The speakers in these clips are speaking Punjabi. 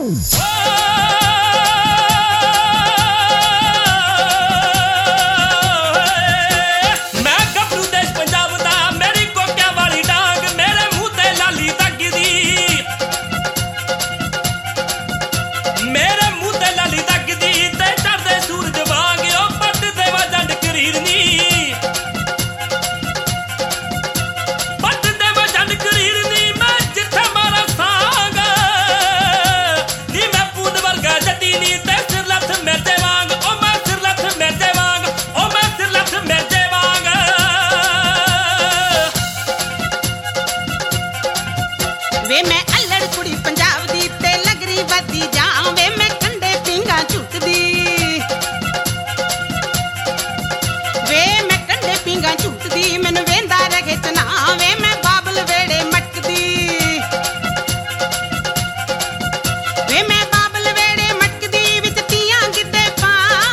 ਵੇ ਮੈਂ ਅਲੜ ਕੁੜੀ ਪੰਜਾਬ ਦੀ ਤੇ ਲਗਰੀ ਵੱਧਦੀ ਜਾਂ ਵੇ ਮੈਂ ਕੰਡੇ ਪਿੰਗਾ ਝੁੱਟਦੀ ਵੇ ਮੈਂ ਕੰਡੇ ਪਿੰਗਾ ਝੁੱਟਦੀ ਮੈਨੂੰ ਵੇਂਦਾ ਰਹੇ ਚਨਾ ਵੇ ਮੈਂ ਬਾਬਲ ਵੇੜੇ ਮਟਕਦੀ ਵੇ ਮੈਂ ਬਾਬਲ ਵੇੜੇ ਮਟਕਦੀ ਵਿੱਚ ਤੀਆਂ ਗਿੱਧੇ ਪਾ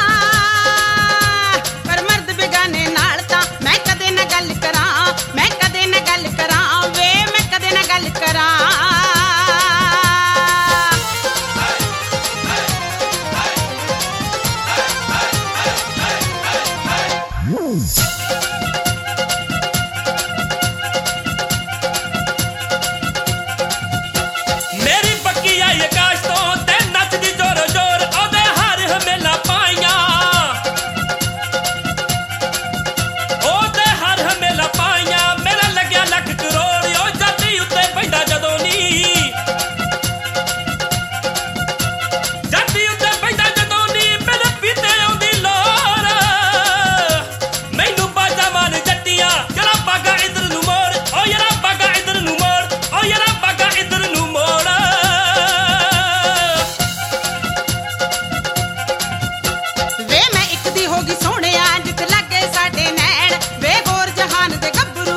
ਪਰ ਮਰਦ ਬੇਗਾਨੇ ਨਾਲ ਤਾਂ ਮੈਂ ਕਦੇ ਨਾ ਗੱਲ ਕਰਾਂ ਮੈਂ ਕਦੇ ਨਾ ਗੱਲ ਕਰਾਂ ਵੇ ਮੈਂ ਕਦੇ ਨਾ ਗੱਲ ਕਰਾਂ ਮੇਰੀ ਪੱਕੀ ਆਈ ਆਕਾਸ਼ ਤੋਂ ਤੇ ਨੱਚਦੀ ਜ਼ੋਰੋ ਜ਼ੋਰ ਉਹਦੇ ਹਰ ਹਮੇਲਾ ਪਾਈਆਂ ਉਹਦੇ ਹਰ ਹਮੇਲਾ ਪਾਈਆਂ ਮੇਰਾ ਲੱਗਿਆ ਲੱਖ ਕਰੋੜ ਉਹ ਜਾਤੀ ਉੱਤੇ ਪੈਂਦਾ ਜਦੋਂ ਨੀ ਜਾਤੀ ਉੱਤੇ ਪੈਂਦਾ ਜਦੋਂ ਨੀ ਮੇਰੇ ਪੀਤੇ ਆਉਂਦੀ ਲੋਰ ਮੈਨੂੰ ਬਾਜਾ ਮਾਰ ਜੱਟੀਆਂ ਜਰਾ ਬਾਗਾ ਇਧਰ ਨੂੰ ਮੋੜ ਓ ਯਾਰਾ ਬਾਗਾ ਇਧਰ ਨੂੰ ਮੋੜ ਓ ਯਾਰਾ ਬਾਗਾ ਇਧਰ ਨੂੰ ਮੋੜ ਵੇ ਮੈਂ ਇੱਕ ਦੀ ਹੋ ਗਈ ਸੋਹਣਿਆ ਜਿੱਤ ਲੱਗੇ ਸਾਡੇ ਨੈਣ ਵੇ ਹੋਰ ਜਹਾਨ ਦੇ ਗੱਭਰੂ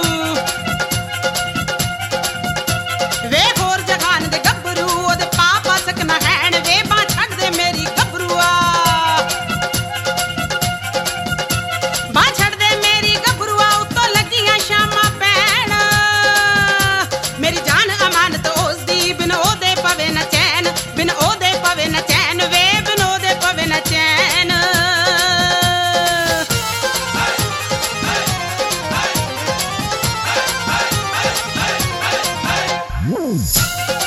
ਵੇ ਹੋਰ ਜਹਾਨ ਦੇ ਗੱਭਰੂ ਉਹਦੇ ਪਾਪਾ ਸਕਣਾ ਹੈਣ ਵੇ ਬਾਂਹ ਛੱਡ ਦੇ ਮੇਰੀ ਗੱਭਰੂਆ ਬਾਂਹ ਛੱਡ ਦੇ ਮੇਰੀ ਗੱਭਰੂਆ ਉੱਤੋਂ ਲੱਗੀਆਂ ਸ਼ਾਮਾਂ ਪੈਣ ਮੇਰੀ ਜਾਨ ਅਮਾਨਤ ਉਸ ਦੀ ਬਿਨ ਉਹਦੇ ਪਵੇ ਨਾ ਚੈਨ ਬਿਨ ਉਹਦੇ ਪਵੇ ਨਾ ਚੈਨ ਵੇ ਬਿਨ ਉਹਦੇ ਪਵੇ ਨਾ ਚੈਨ Move.